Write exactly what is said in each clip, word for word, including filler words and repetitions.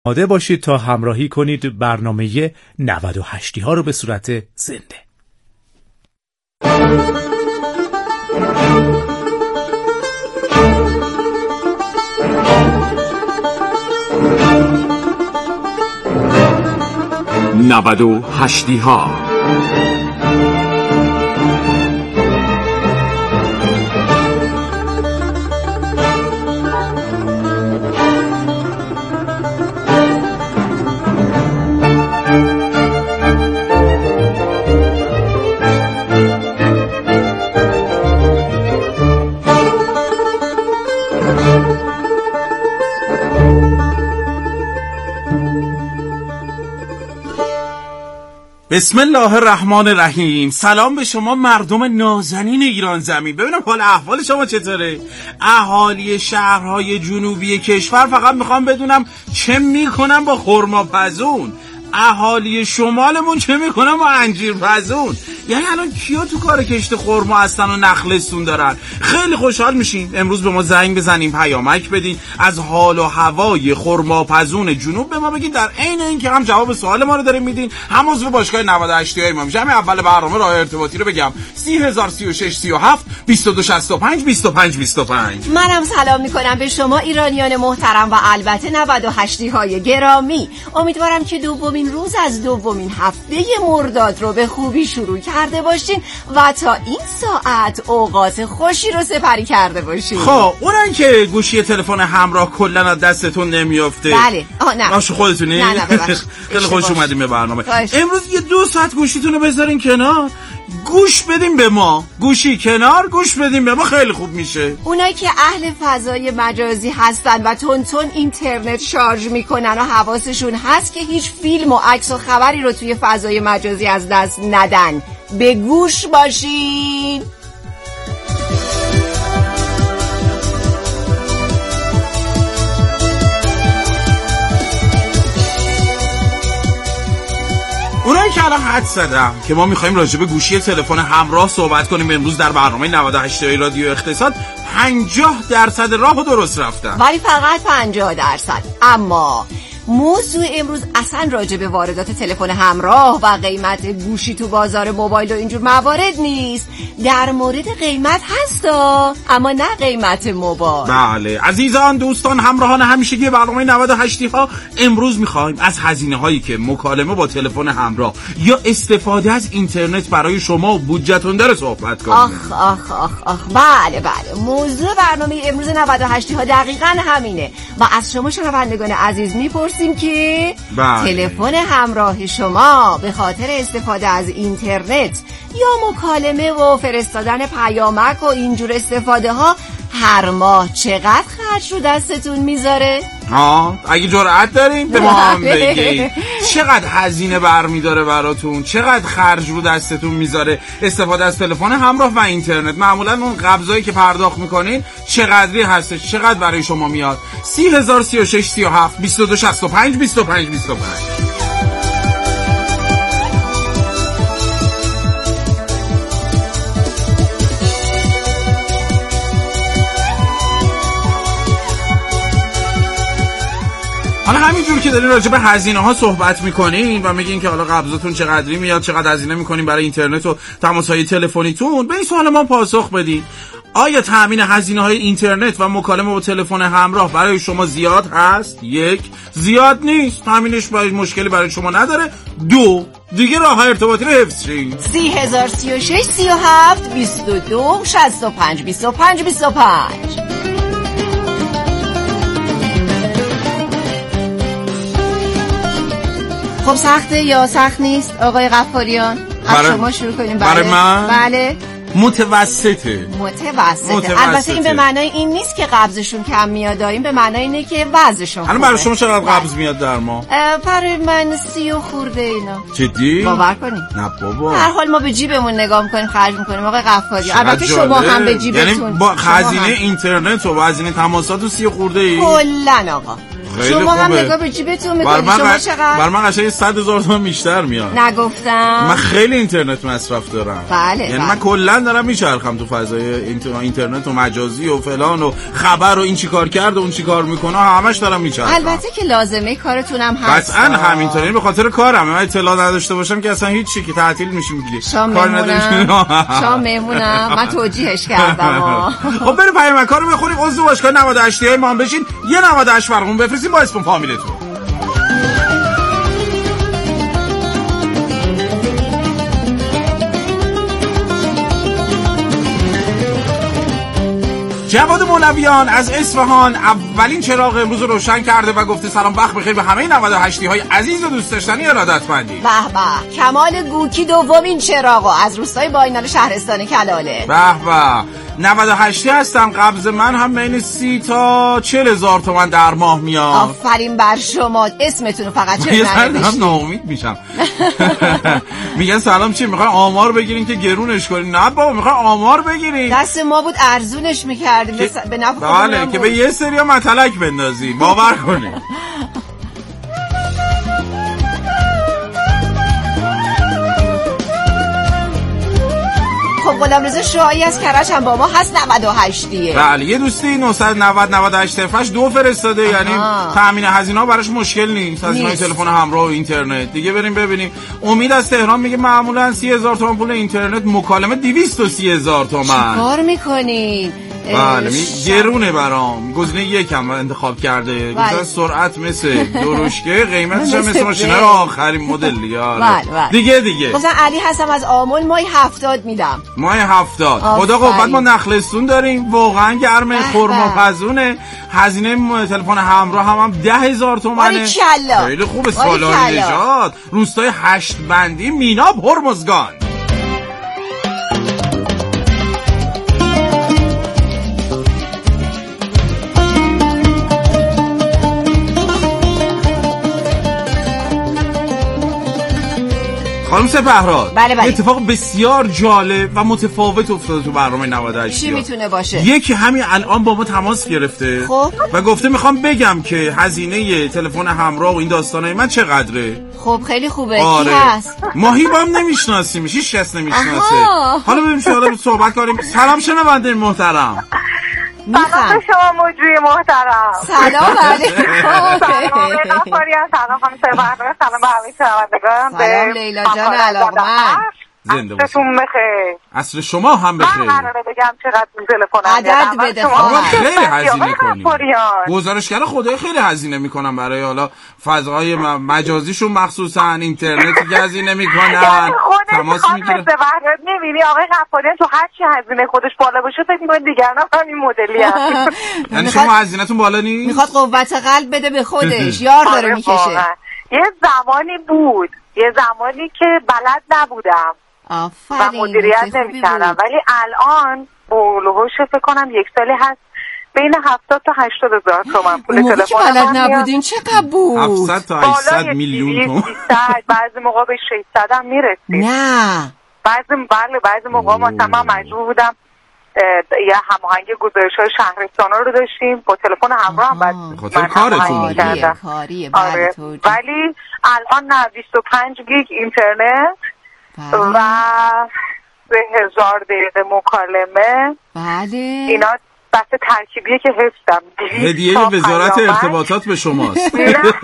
آماده باشید تا همراهی کنید برنامه نود و هشتی ها رو به صورت زنده. نود و هشتی ها بسم الله الرحمن الرحیم. سلام به شما مردم نازنین ایران زمین. ببینم حال احوال شما چطوره؟ اهالی شهرهای جنوبی کشور فقط میخوام بدونم چه میکنم با خرماپزون. اهالی شمالمون چه میکنن با انجیر پزون. یعنی الان کیا تو کار کشت خرما هستن و نخلستون دارن؟ خیلی خوشحال میشیم امروز به ما زنگ بزنیم، پیامک بدین، از حال و هوای خرما پزون جنوب به ما بگین. در عین اینکه هم جواب سوال ما رو دارین میدین، هم عضو باشگاه نود و هشت های ما میشه. همین اول برنامه راه ارتباطی رو بگم: سی هزار سی و شش سی و هفت بیست و دو شصت و پنج بیست و پنج بیست و پنج. منم سلام میکنم به شما ایرانیان محترم و البته نود و هشت های گرامی. امیدوارم که دومین روز از دومین هفته مرداد رو به خوبی شروع کرده باشین و تا این ساعت اوقات خوشی رو سپری کرده باشین. خب اونن که گوشی تلفن همراه کلا از دستتون نمیافته. بله. آه نه. آشو خودتونی؟ نه نه ببخشید. خیلی خوش اومدیم به برنامه. باش. امروز یه دو ساعت گوشیتون رو بذارین کنار، گوش بدیم به ما. گوشی کنار، گوش بدیم به ما، خیلی خوب میشه. اونایی که اهل فضای مجازی هستن و تون تون اینترنت شارژ میکنن و حواسشون هست که هیچ فیلم و عکس و خبری رو توی فضای مجازی از دست ندن، به گوش باشین. اونایی که الان حد زدم که ما میخوایم راجع به گوشی تلفن همراه صحبت کنیم امروز در برنامه نود و هشت رادیو اقتصاد، پنجاه درصد راهو درست رفتن. ولی فقط پنجاه درصد. اما موضوع امروز اصلا راجع به واردات تلفن همراه و قیمت گوشی تو بازار موبایل و اینجور موارد نیست. در مورد قیمت هستا، اما نه قیمت موبایل. بله عزیزان، دوستان، همراهان همیشگی برنامه نود و هشت ها، امروز میخوایم از هزینه هایی که مکالمه با تلفن همراه یا استفاده از اینترنت برای شما و بودجه‌تون داره صحبت کنیم. آخ آخ آخ آخ بله بله، موضوع برنامه امروز نود و هشت ها دقیقاً همینه و از شما شنوندگان عزیز میپرسیم که بله. تلفن همراه شما به خاطر استفاده از اینترنت یا مکالمه و فرستادن پیامک و اینجور استفاده ها هر ماه چقدر خرج رو دستتون میذاره؟ ها اگه جرأت داریم به ما هم بگید چقدر هزینه برمیداره براتون، چقدر خرج رو دستتون میذاره استفاده از تلفن همراه و اینترنت. معمولا اون قبضایی که پرداخت میکنین چقدری هستش، چقدر برای شما میاد؟ سی هزار سی و شش سی و هفت بیست و دو شصت و پنج بیست و پنج بیست و پنج. حالا همینجور که دارین راجع به هزینه ها صحبت میکنین و میگین که حالا قبضتون چقدری میاد، چقدر هزینه میکنین برای اینترنت و تماس‌های تلفنیتون، به این سوال ما پاسخ بدین. آیا تامین هزینه های اینترنت و مکالمه با تلفن همراه برای شما زیاد هست؟ یک، زیاد نیست، تامینش برای مشکلی برای شما نداره. دو، دیگه راه ارتباطی رو حفظ شین. سی هزار سی و شش سی و هفت بیست و دو شصت و پنج بیست و پنج بیست و پنج. خب سخته یا سخت نیست آقای غفاریان؟ از شما شروع کنیم. بله. برای من؟ بله. متوسطه. متوسطه. متوسطه. البته این به معنای این نیست که قبضشون کم میاد، این به معنای اینه که وضعشون خوبه. الان برای شما چقدر قبض میاد در ما؟ برای من سی و خورده اینا. جدی؟ باور کنید. نه بابا. هر حال ما به جیبمون نگاه میکنیم، خرج میکنیم آقای غفاری. البته شما هم به جیبتون. یعنی با هزینه اینترنت و هزینه تماسات و سی خورده ای؟ کلا آقا شما هم نگاه به جیبتون میکنید. شما چقدر؟ بر من قشنگ صد هزار تومان بیشتر میاد. نگفتم من خیلی اینترنت مصرف دارم. بله یعنی بله. من کلا دارم میچرخم تو فضای اینترنت و مجازی و فلان و خبر و این چیکار کرد و اون چیکار میکنه همش دارم میچرخم. البته که لازمه کارتونم هست. قطعا همینطوری، به خاطر کارم. من اطلاع نداشته باشم که اصلا هیچ چی که تعطیل میشیم دیگه. کار ندارم. شام مهمونم. من توجیهش کردم. خب بریم پیامک رو بخونیم. عضو باشگاه نود و هشت های ما هم بشین. یه نود و هشت برامون بفرستین با اسم فامیلتون. جواد مولویان از اصفهان اولین چراغ امروز رو روشن کرده و گفته سلام وقت بخیر به همه نود و هشت های عزیز و دوست داشتنی ارادتمندی. به به. کمال گوکی دومین چراغو از روستای باینال شهرستان کلاله. به به. نود و هشت هستم. قبض من هم بین سی تا چهل هزار تومن در ماه میاد. آفرین بر شما. اسمتون رو فقط چه ننوشتید؟ هم ناامید میشم. میگن سلام چی میخوای آمار بگیرین که گرونش کنین؟ نه بابا میخوای آمار بگیرین. دست ما بود ارزونش میکردیم که... به نفع خودمون. بله که به یه سری متلک بندازی باور کنین. خب غلامرضا شاهی از کرج هم با ما هست. نود و هشتیه. بله یه دوستی نهصد و نود نود و هشت صفر هشت دو فرستاده. آها. یعنی تامین هزینه‌ها براش مشکل نیست. هزینه‌های تلفن همراه و اینترنت دیگه. بریم ببینیم. امید از تهران میگه معمولا سی هزار تومان پول اینترنت، مکالمه دویست و سی هزار تومان. چیکار میکنین؟ بله می گرونه برام. گزینه یکم انتخاب کرده. مثلا سرعت مثل درشکه، قیمتش هم مثل ماشین‌های آخرین مدل دیگه. دیگه دیگه مثلا علی هستم از آمل ماهی هفتاد میدم. ماهی هفتاد. خدا قوت. ما نخلستون داریم واقعا گرمه. خرما پزونه. هزینه تلفن همراه هم, هم ده هزار تومنه. خیلی خوبه. سالاری نژاد روستای هشت بندی میناب هرمزگان. خانم سپهراد. بله بله. اتفاق بسیار جالب و متفاوت افتاده تو برنامه نود و هشت. چی میتونه باشه؟ یکی همین الان با ما تماس گرفته. خب و گفته میخوام بگم که هزینه تلفن همراه و این داستانای من چقدره. خب خیلی خوبه. آره. کی هست؟ ماهی با هم نمیشناسیم. هیچ کس نمیشناسه. حالا ببینیم شو حالا صحبت کنیم. سلام شنونده محترم. سلام به شما مجری محترم. سلام علیکم. سلام غفاریان. سلام خانم سپهراد. سلام به همه شنوندگان. سلام لیلا جان علاقمند. زنده باشید. عصرتون بخیر. عصر شما هم بخیر. من قراره بگم چقدر تلفن عدد بده خواهد. خیلی هزینه کنیم. گزارشگر خدای خیلی هزینه میکنن برای حالا فضای مجازیشون، مخصوصا اینترنتی که هزینه میکنن. تماس میگیرن. سپهراد نمیبینی آقای غفاریان تو هر چی هزینه خودش بالا باشه فکر میکنه دیگران هم این مدلی هست. یعنی شما هزینه‌تون بالا نیست؟ میخواد قوت قلب بده به خودش. یار داره میکشه. یه زمانی بود، یه زمانی که بلد نبودم و مدیریت نمی‌کردم، ولی الان اولوش فکر کنم یک سالی هست بین هفتاد تا هشتاد هزار تومان پول تلفن. موقعی که بلد نبودین چقدر بود؟ هفتصد تا هشتصد میلیون تومان. بعضی موقع به ششصد هم میرسید. نه بعضی بله بعضی موقع مثلا من مجبور بودم یه هماهنگ گزارش‌های شهرستانا رو داشتیم با تلفن همراه هم بعد من کارتون کردم. آره. ولی الان نه بیست و پنج گیگ اینترنت و سه هزار دقیقه مکالمه. بله اینا بس ترکیبیه که حفظم. هدیه وزارت ارتباطات به شماست.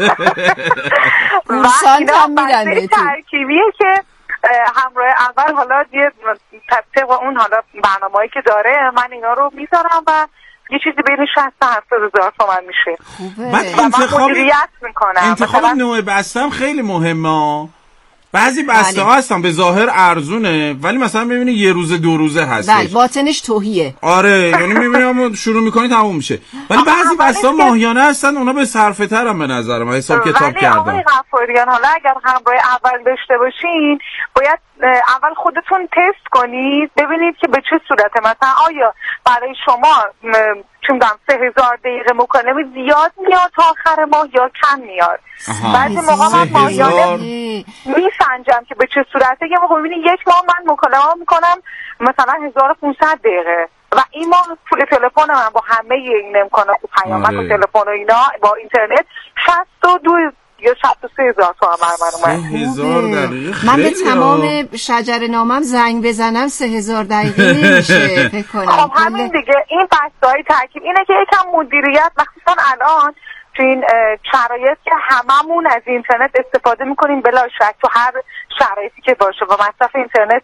کورسانت هم میدن بهتون. ترکیبیه که همراه اول حالا یه طبق اون حالا برنامه‌ای که داره من اینا رو میذارم و یه چیزی بین شصت تا هفتاد هزار تومان میشه. خوبه. بعد انتخاب مدیریت میکنم. انتخاب نوع بستم خیلی مهمه. بعضی بسته ها هستن به ظاهر ارزونه ولی مثلا میبینی یه روزه دو روزه هستش. بله باطنش توهیه. آره یعنی میبینی شروع میکنی تموم میشه. ولی بعضی بسته ها ماهیانه هستن اونا به صرفه تر هم به نظر من حساب کتاب کردم. ولی آقای غفاریان حالا اگر همراه اول داشته باشین باید اول خودتون تست کنید ببینید که به چه صورته. مثلا آیا برای شما چون دم سه هزار دقیقه مکالمه زیاد میاد تا آخر ماه یا کم میاد. بعضی موقع من ماهیانه میسنجم که به چه صورته. یه موقع ببینید یک ماه من مکالمه میکنم مثلا هزار و پانصد دقیقه و این ماه پول تلفن من با همه این امکانات پیامک و تلفن و اینا با اینترنت شصت و دو یا شصت و سه هزار تومان بر من اومد. هزار دقیقه من به تمام شجر نامم زنگ بزنم سه هزار دقیقه نمیشه فکر کنم. خب همین دیگه، این بحث‌های ترکیب اینه که یکم مدیریت، مخصوصا الان تو این شرایط که هممون از اینترنت استفاده میکنیم بلا شک تو هر شرایطی که باشه و مصرف اینترنت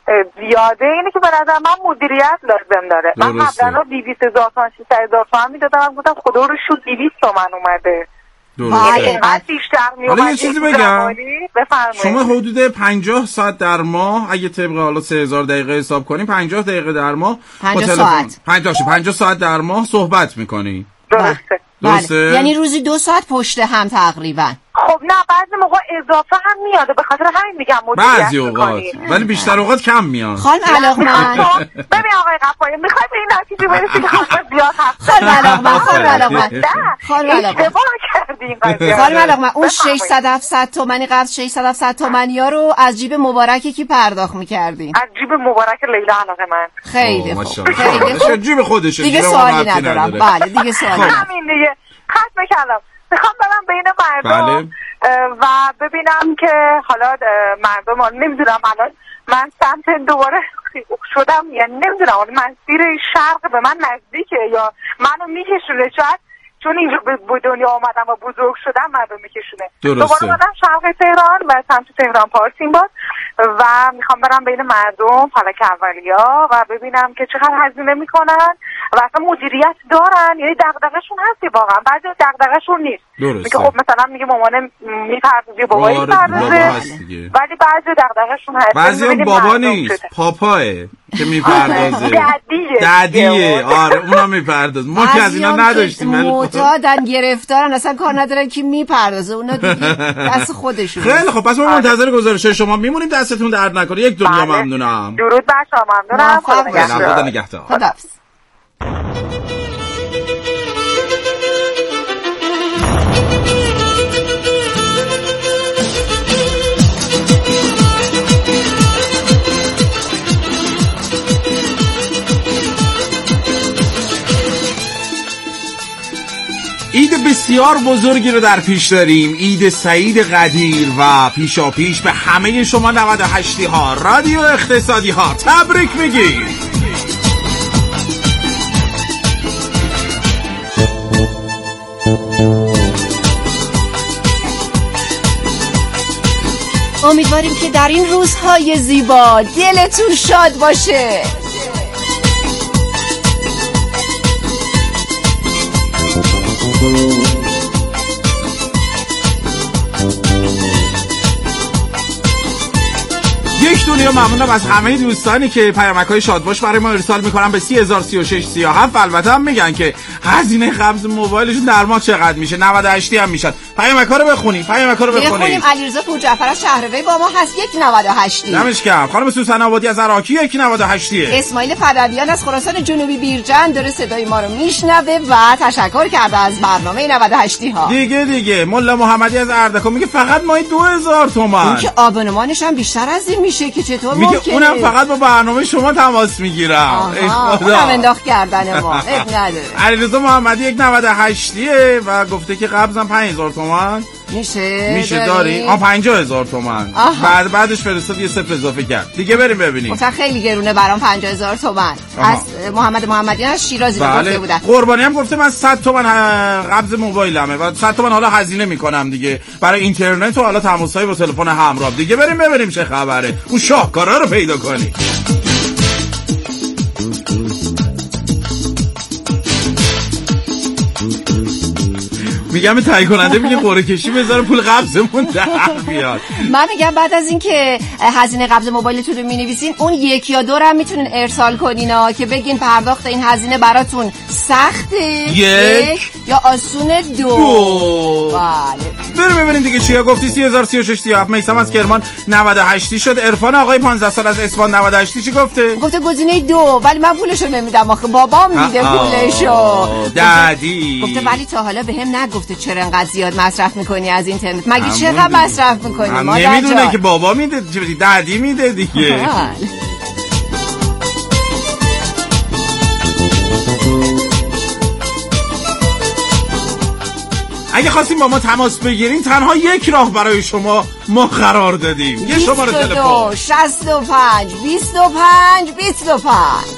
زیاده، اینه که به نظر من مدیریت لازم داره. من قبلا دویست هزار تومان سیصد هزار تومان میدادم، گفتم خدا رو شد دویست تومان اومده. درسته. حالا یه چیزی بگم، شما حدود پنجاه ساعت در ماه اگه طبق حالا سه هزار دقیقه حساب کنیم پنجاه دقیقه در ماه پنجاه ساعت پنجاه پنجاه ساعت در ماه صحبت میکنی. درسته. درسته؟ یعنی روزی دو ساعت پشت هم تقریبا. خب نه بعضی موقع اضافه هم میاده، به خاطر همین میگم مدیریت بعضی اوقات، ولی بیشتر اوقات کم میاد. خانم علاقمند ببین آقای قفایی میخوای به این نتیجه برسی که خانم زیاد هست. خانم علاقمند خانم علاقمند نه خانم علاقمند اشتباه کردیم. خانم علاقمند اون ششصد هفتصد تومانی قبل ششصد هفتصد تومانی ها رو از جیب مبارک کی پرداخت میکردین؟ از جیب مبارک لیلا علاقمند. خیلی خوب خیلی خوب. جیب خودشه دیگه سوالی ندارم. بله دیگه سوالی همین دیگه. ختم کردم. میخوام برم بین مردم و ببینم که حالا مردم، نمیدونم الان من سمت دوباره شدم، یعنی نمیدونم مسیر شرق به من نزدیکه یا منو میکشونه، شاید چون اینجا به دنیا آمدم و بزرگ شدم مردم میکشونه. دوباره آمدم شرق تهران و سمت تهران پارس این بار و میخوام برم بین مردم فلک اولیا و ببینم که چقدر هزینه میکنن و اصلا مدیریت دارن، یعنی دغدغه‌شون هستی واقعا، بعضی دغدغه‌شون نیست. میگه خب مثلا میگه مامانه میپردازه بابایی میپردازه، ولی بعضی دغدغه‌شون هست. بعضی هم بابا نیست، پاپاه که میپردازه. ددیه ددیه آره اونا میپردازه. ما که از اینا نداشتیم. معتادن گرفتارن اصلا کار ندارن که میپردازه، اونا دیگه دست خودشون. خیلی خب پس ما منتظر گزارش شما میمونیم، دستتون درد نکنه. یک دنیا ممنونم. درود بر شما. ممنونم. خدا نگهدار. خداحافظ. عید بسیار بزرگی رو در پیش داریم، عید سعید قدیر و پیشا پیش به همه شما نود و هشتی ها رادیو اقتصادی ها تبریک میگیم. امیدواریم که در این روزهای زیبا دلتون شاد باشه. یک دنیا ممنونم از همه دوستانی که پیامک‌های شادباش برای ما ارسال میکنن به سی هزار و سی و شش سی و هفت. البته هم میگن که هزینه قبض موبایلشون در ماه چقدر میشه، نود و هشت هم میشن. پیامک‌ها رو بخونیم، پیامک‌ها رو بخونیم. بخونیم. علیرضا پورجعفر از شهروی با ما هست یک نود و هشت. دمش گرم. خانم سوسن آبادی از عراقی یک نود و هشت. اسماعیل فدویان از خراسان جنوبی بیرجند داره صدای ما رو میشنوه و تشکر کرده از برنامه نود و هشت ها. دیگه دیگه ملا محمدی از اردکان میگه فقط ماهی دو هزار تومان. اون که آبونمانش هم بیشتر از این میشه که چطور میگه ممکنه؟ اونم فقط با برنامه شما تماس میگیرم. ای خدا اونم انداخت کردن ما. اب نداره. علیرضا محمدی یک نود و هشتیه و گفته که قبضم پنج هزار تومان میشه میشه داری؟ آ پنجاه هزار تومان. بعد بعدش فرستاد یه صفر اضافه کرد. دیگه بریم ببینیم. مثلا خیلی گرونه برام پنجاه هزار تومان. از محمد محمدی از شیراز گفته بودن. قربانی هم گفته من صد تومان قبض موبایلمه و صد تومان حالا هزینه میکنم دیگه برای اینترنت و حالا تماسهای با تلفن همراه. دیگه بریم ببینیم چه خبره. اون شاهکارا رو پیدا کنی. میگم تایید کننده میگه قرعه کشی بذاره پول قبضمون در بیاد. من میگم بعد از این که هزینه قبض موبایلتون رو مینویسین اون یک یا دو رو هم میتونین ارسال کنین ها که بگین پرداخت این هزینه براتون سخته یک یا آسون دو. دو. بله بریم ببینیم دیگه چیا گفتی. سی هزار و سی و شش سی و هفت. میثم از کرمان نود و هشت شد. عرفان آقای پانزده سال از اصفهان نود و هشت چی گفته؟ گفته گزینه دو ولی من پولشو نمیدم آخه بابام میده پولشو. دادی گفته ولی تا حالا بهم نگفته چرا انقدر زیاد مصرف میکنی از اینترنت. مگه چقدر مصرف میکنی؟ ما نمیدونه که بابا میده دادی میده دیگه. اگه خواستیم با ما تماس بگیرین تنها یک راه برای شما ما قرار دادیم. یه شماره تلفن شصت و پنج بیست و پنج بیست و پنج.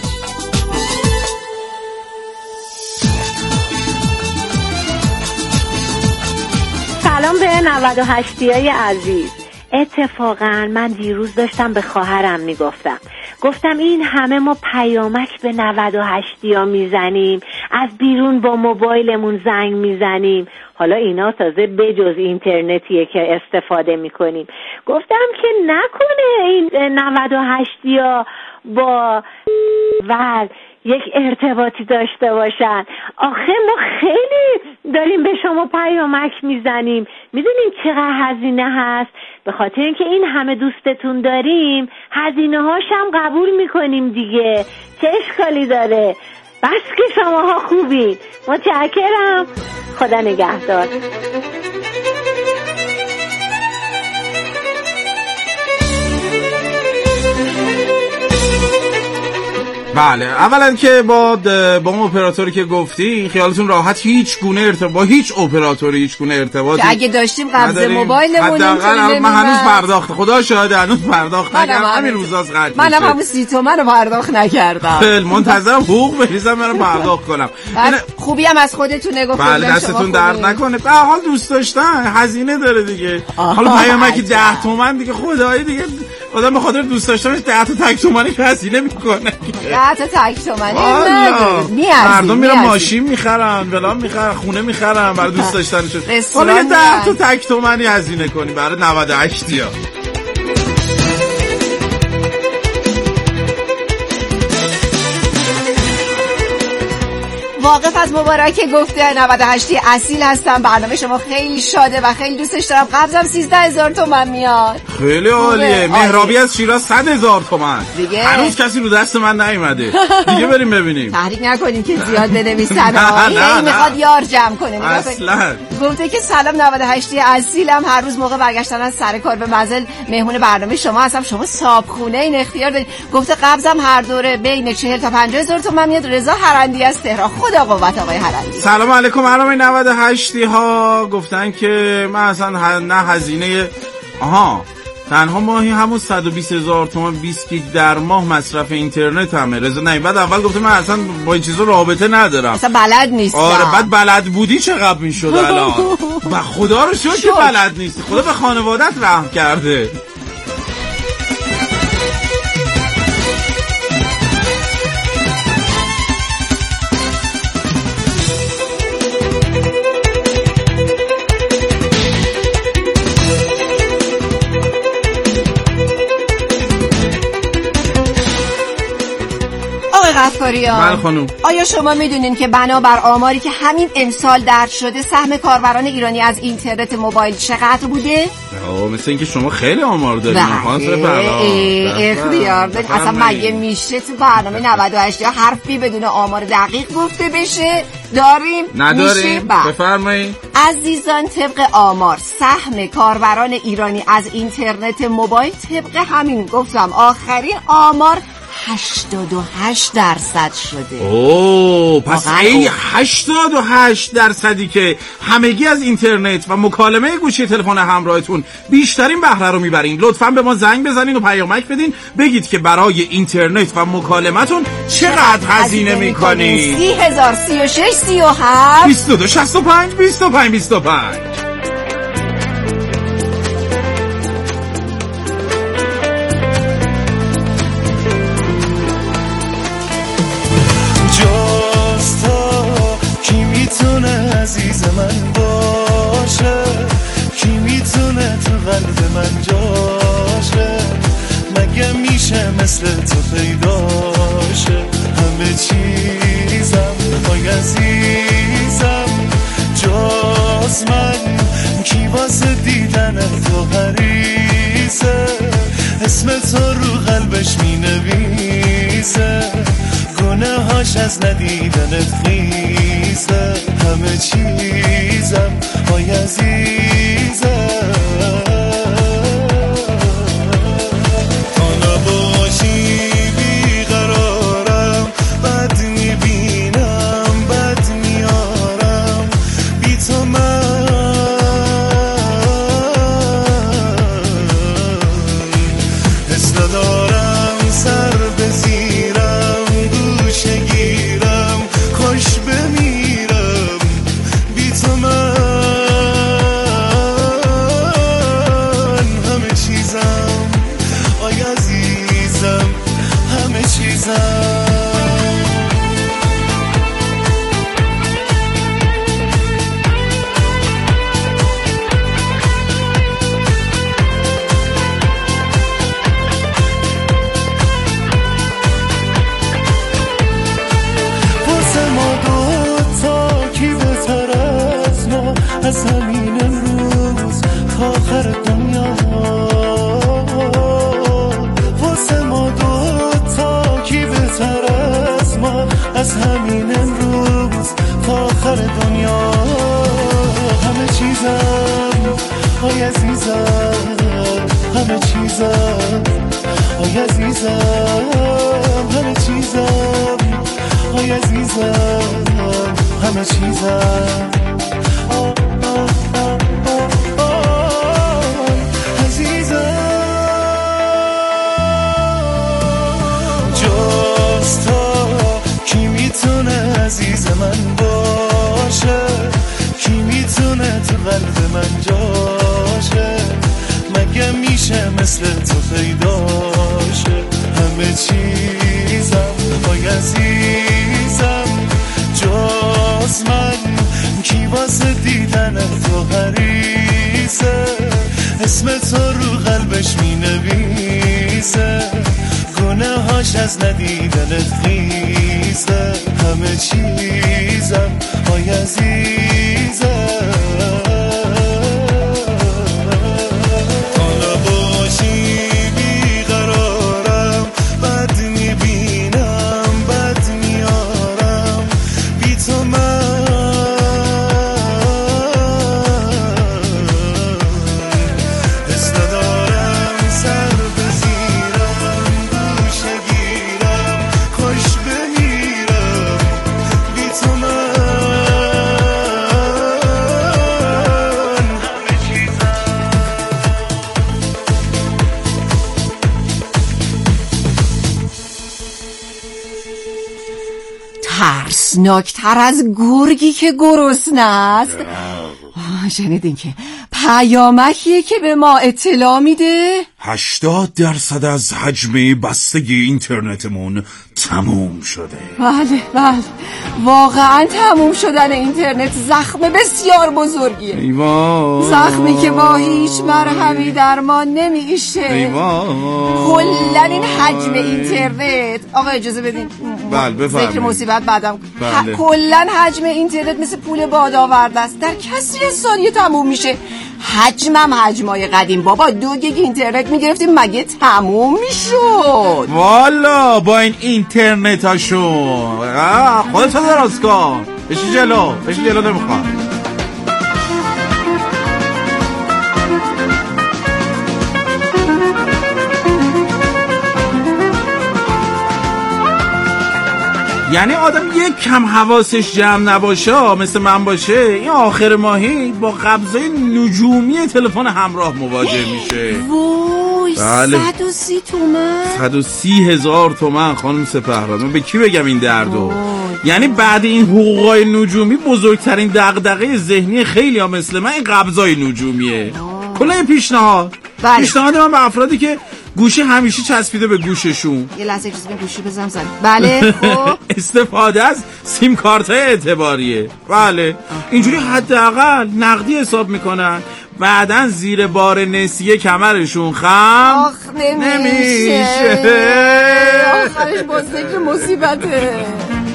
سلام به نود و هشتیای عزیز. اتفاقا من دیروز داشتم به خواهرم میگفتم گفتم این همه ما پیامک به نود و هشتیا میزنیم، از بیرون با موبایلمون زنگ میزنیم، حالا اینا تازه بجز اینترنتیه که استفاده میکنیم. گفتم که نکنه این نود و هشتیا با ول یک ارتباطی داشته باشن. آخه ما خیلی داریم به شما پیامک میزنیم، میدونیم چقدر هزینه هست. به خاطر اینکه این همه دوستتون داریم هزینه هاشم قبول میکنیم دیگه، چه اشکالی داره؟ بس که شماها خوبین. متشکرم، خدا نگهدار. بله، اولا که با با اون اپراتوری که گفتی خیالتون راحت، هیچ گونه ارتباط با هیچ اپراتوری هیچ گونه ارتباطی که اگه داشتیم قبض موبایلمون حداقل من هنوز پرداخت، خدا شاهد هنوز پرداخت نکردم، همین روزاست قطع میشه. منم همون سی تومن رو پرداخت نکردم. بله، منتظرم حقوق بریزم برام پرداخت کنم. خوبی هم از خودتون گفتید. بله، دستتون درد نکنه. به حال دوست داشتن هزینه داره دیگه. حالا پیامکی ده تومن دیگه خدایی دیگه آدم به خاطر دوست داشتنش ده تا تک تومانی هزینه میکنه. ده تا تک تومانی مردم میرن ماشین میخرن، ولام میخرن، خونه میخرن برای دوست داشتنشون. حالا یه ده تا تک تومانی هزینه کنی برای نود و هشت یا واقف از مبارک گفته نود و هشت اصیل هستم. برنامه شما خیلی شاده و خیلی دوستش دارم. قبضم سیزده هزار تومن میاد. خیلی عالیه. مهرابی از شیراز صد هزار تومن. دیگه هنوز کسی رو دست من نیومده. دیگه بریم ببینیم. تحریک نکنین که زیاد بنویسن. این میخواد یار جمع کنه. اصلا گفته که سلام نود و هشت اصیلم. هر روز موقع برگشتن از سر کار به منزل مهمون برنامه شما هستم. شما صابخونه این اختیار دارید. گفته قبضم هر دوره بین چهل تا پنجاه هزار تومن میاد. رضا هرندی از تهران. خدا قوت آقای هرندی. سلام علیکم. برنامه نود و هشت ها گفتن که من اصلا نه هزینه آها تنها ماهی همون صد و بیست هزار تومان بیست گیگ در ماه مصرف اینترنت همه. رضا نه بعد اول گفته من اصلا با این چیزا رابطه ندارم، اصلا بلد نیستم. آره بعد بلد بودی چقدر میشد الان. و خدا رو شکر که بلد نیستی، خدا به خانوادت رحم کرده. غفاریان، خانم. آیا شما میدونین که بنابر آماری که همین امسال درج شده سهم کاربران ایرانی از اینترنت موبایل چقدر بوده؟ آه مثل اینکه شما خیلی آمار دارید. اختیار دارید. اصلا مگه میشه تو برنامه نود و هشت حرفی بدون آمار دقیق گفته بشه؟ داریم؟ نداریم؟ بفرمایید. عزیزان، طبق آمار سهم کاربران ایرانی از اینترنت موبایل طبق همین گفتم آخرین آمار هشتاد و هشت درصد شده. اوه پس این هشتاد و هشت درصدی که همگی از اینترنت و مکالمه گوشی تلفن همراهتون بیشترین بهره رو میبرین. لطفاً به ما زنگ بزنین و پیامک بدین بگید که برای اینترنت و مکالمتون چقدر هزینه میکنین. سی هزار، سی و شش، سی و هفت، بیست و دو، شصت و پنج، بیست و پنج، بیست و پنج. عزیز من باشه، کی میتونه تو قلب من جاشه، مگه میشه مثل تو پیداشه، همه چیزم آی عزیزم جاز من، کی واسه دیدن تو حریصه، اسم تو رو قلبش مینویسه، گناه هاش از ندیدنت خیزه، همه چیزم آی عزیزم، تو نباشی بیقرارم، بد میبینم بد میارم، بی تو من عزیزم همه چیزم آی عزیزم همه چیزم آی عزیزم همه چیزم عزیز من باشه کی میتونه تو قلب من جاشه مگه میشه مثل تو پیداشه همه چیزم آی عزیزم جز من کی واسه دیدن تو حریصه اسم تو رو قلبش مینویسه گناه هاش از ندیدنت خیزه همه چیزم آی عزیزم تا نباشی بیقرارم بد میبینم بد میارم بی تو من حس ندارم سر بزیرم گوشه گیرم خوش بمیرم بی تو من همه چیزم ترسناکتر از گرگی که گرسنه است. آه، شنیدین که پیامکیه که به ما اطلاع میده هشتاد درصد از حجم بستگی اینترنتمون تموم شده. بله بله واقعا تموم شدن اینترنت زخم بسیار بزرگیه. ایوان زخمی که با هیچ مرهمی درمان نمیشه. ایوان کلن این حجم اینترنت آقا اجازه بدین بله بفرمایید. ذکر مصیبت بعدم بله. ه... کلن حجم اینترنت مثل پول باد آورده است در کسری ثانیه تموم میشه. حجمم حجمای قدیم بابا دو گیگ اینترنت میگرفتیم مگه تموم میشد؟ والا با این اینترنت هاشون خودت دراز کن بشی جلو بشی جلو نمیخواد. یعنی آدم یک کم حواسش جمع نباشه مثل من باشه این آخر ماهی با قبضای نجومی تلفن همراه مواجه میشه. وای بله. صد و سی تومن صد و سی هزار تومن خانم سپهراد. من به کی بگم این دردو؟ یعنی بعد این حقوقای نجومی بزرگترین دغدغه ذهنی خیلی ها مثل من این قبضای نجومیه. کلا پیشنهاد بله. پیشنهاد من به افرادی که گوشی همیشه چسبیده به گوششون یه لحظه اجازه بدین گوشی بزنم زن. بله خب استفاده از سیم کارت اعتباریه. بله اینجوری حداقل نقدی حساب میکنن بعدن زیر بار نسیه کمرشون خم آخ نمیشه, نمیشه. آخرش با ذکر مصیبته.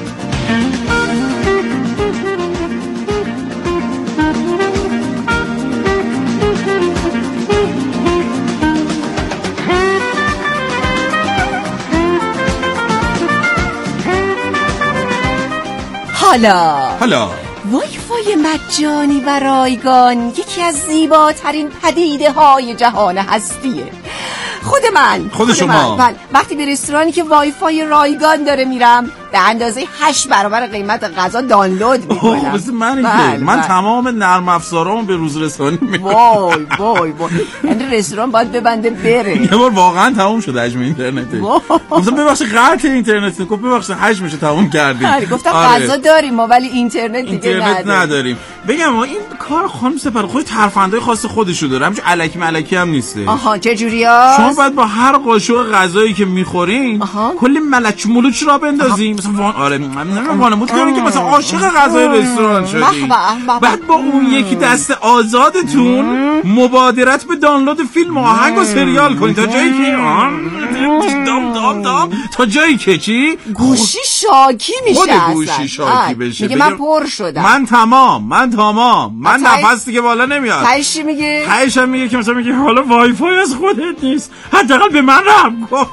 حالا حالا وای فای مجانی و رایگان یکی از زیباترین پدیده های جهان هستیه. خود من خود, خود شما من. وقتی به رستورانی که وای فای رایگان داره میرم به اندازه هشت برابر قیمت غذا دانلود میکنم. مثل من اینکه بل من بل. تمام نرم افزارامو به روز رسانی میکنم. وای وای وای این رستوران باید ببنده بره. یه بار واقعا تموم شد حجم اینترنته. گفتم ببخشید قطع اینترنت. گفت ببخشید حجمش تموم کردیم. آره گفتم آره. غذا داریم ما ولی اینترنت دیگه اینترنت نداریم. نداریم. بگم این کار خانم سپر خود ترفندای خاص خودشو داره. همچون الکی ملکی هم نیسته. آها چه جوریاست؟ شما باید با هر قاشق غذایی که میخورین کلی ملچ ملوچ را بندازین. مثلا وان آره من وانمود کنین که مثلا عاشق غذای رستوران شدین. بعد با اون یکی دست آزادتون مبادرت به دانلود فیلم و آهنگ و سریال کنین تا جایی که دام دام دام تا جایی که چی گوشی شاکی میشه. خود گوشی شاکی بشه. میگه من پر شدم. من تمام من تمام من نفس دیگه بالا نمیاد. تایش میگه تایش هم میگه که مثلا میگه حالا وای فای از خودت نیست حداقل به من رحم کن.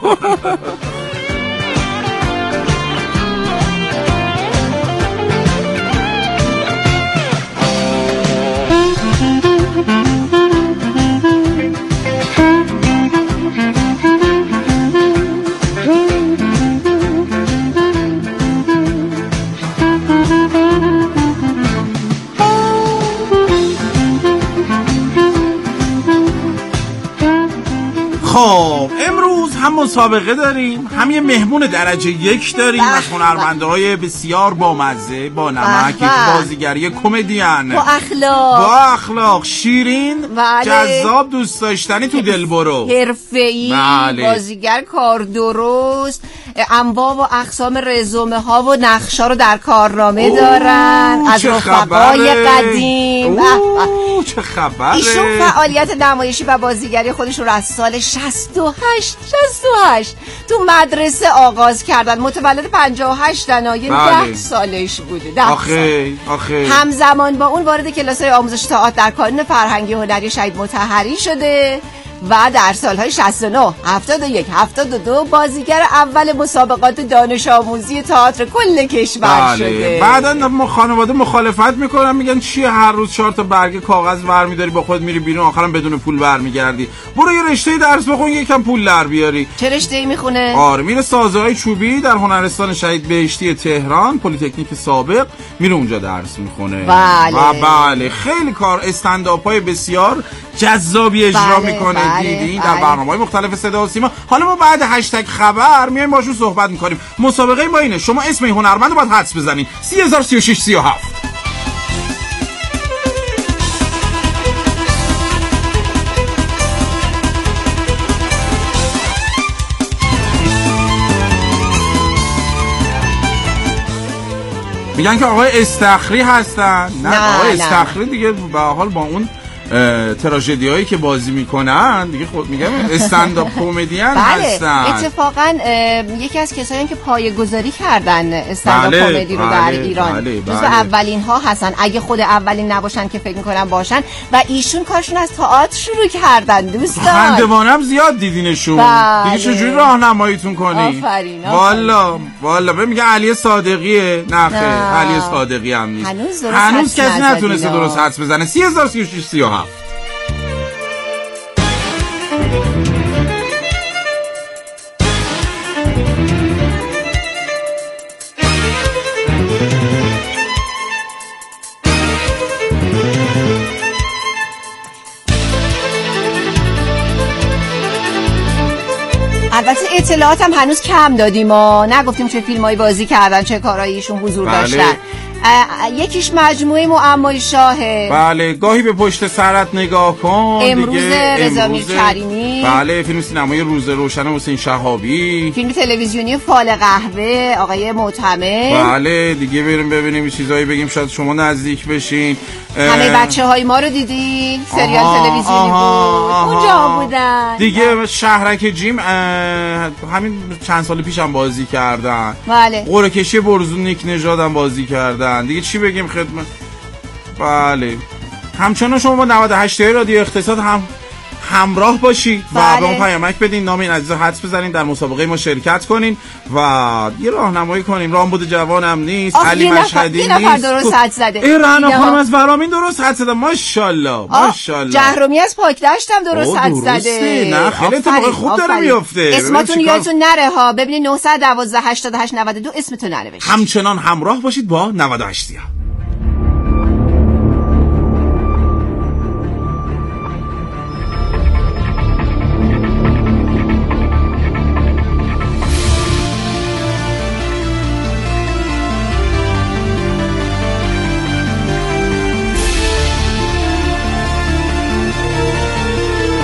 خب امروز هم مسابقه داریم، هم یه مهمون درجه یک داریم از هنرمنده های بسیار بامزه با نمک، یک بازیگری کمدین با اخلاق با اخلاق شیرین، بله. جذاب، دوست داشتنی، تو دلبرو، حرفه‌ای، بله. بازیگر کار درست، انواع و اقسام رزومه ها و نقشا رو در کارنامه دارن، از رفقای قدیم. اوه چه خبره. ایشون فعالیت نمایشی و بازیگری خودش رو از سال شصت و هشت شصت و هشت تو مدرسه آغاز کردن. متولد پنجاه و هشت دنا، یعنی ده سالش بوده. ده آخه آخه همزمان با اون وارد کلاس‌های آموزش تئاتر در کانون فرهنگی هنری شهید مطهری شده و در سالهای شصت و نه، هفتاد و یک، هفتاد و دو بازیگر اول مسابقات دانش آموزی تئاتر کل کشور بله. شده. بعدا ما خانواده مخالفت میکنن، میگن چیه هر روز چهار تا برگ کاغذ برمیداری با خود میری بیرون، آخرام بدون پول برمیگردی. برو یه رشته درس بخون یکم پول در بیاری. چه رشته‌ای میخونه؟ آره میره سازهای چوبی در هنرستان شهید بهشتی تهران، پلی‌تکنیک سابق، میره اونجا درس میخونه. بله. و بله خیلی کار استندآپ‌های بسیار جذابی اجرا بله. میکنه. بله. دیدین بله. در برنامه‌های مختلف صدا و سیما. حالا ما بعد هشتگ خبر میایم باشون صحبت میکنیم. مسابقه ما اینه، شما اسم این هنرمند رو باید حدس بزنین. سی هزار سی و شش سی و هفت. میگن که آقای استخری هستن. نه, نه آقای نه. استخری دیگه به حال با اون تراژدی هایی که بازی میکنن دیگه خود میگم استندآپ کمدین هستن. اتفاقا یکی از کسایی که پایه‌گذاری کردن استندآپ بله، کمدی رو بله، در ایران، بله، بله. جزو اولین ها هستن، اگه خود اولین نباشن که فکر میکنم باشن. و ایشون کارشون از تئاتر شروع کردن دوستان. خندوانم زیاد دیدینشون. بله. دیگه چجوری راهنماییتون کنی؟ آفرین. والا والا میگه علی صادقیه. نه خیر علی صادقی هم نیست. هنوز درست هنوز کسی نتونسته درست حدس بزنه. سی هزار سی و شش سی و هفت. البته اطلاعات هم هنوز کم دادیم، ما نگفتیم چه فیلمایی بازی کردن، چه کارهایی ایشون حضور بله. داشتن. یکیش مجموعه معمای شاهه. بله گاهی به پشت سرت نگاه کن. امروز رضا میرکریمی. بله فیلم سینمایی روز روشن حسین شهابی. فیلم تلویزیونی فال قهوه آقای معتمد. بله دیگه بریم ببینیم چیزایی بگیم شاید شما نزدیک بشین. همه بچه های ما رو دیدین؟ سریال تلویزیونی بود اونجا بودن دیگه. شهرک جیم همین چند سال پیش هم بازی کردن. بله. قرعه کشی برزون نیک نژاد هم بازی کردن. دیگه چی بگیم خدمت. بله همچنان شما با نود و هشت رادیو اقتصاد هم همراه باشید بله. و به ما پیامک بدین، نام این عزیزا حدس بزنین، در مسابقه ما شرکت کنین و یه راهنمایی کنیم. رامبد جوانم نیست، علی مشهدی نیست. یه نفر درست حدس زده. این رهنا خانم از ورامین درست حدس زده. ماشاءالله ماشاءالله. جهرومی از پاکدشت هم درست حدس زده. نه خیلی اتفاق خوب داره میفته. اسمتون یادتون نره ها. ببینید نه یک دو هشت هشت نود و دو اسمتون ننوشید. همچنان همراه باشید با نود و هشت.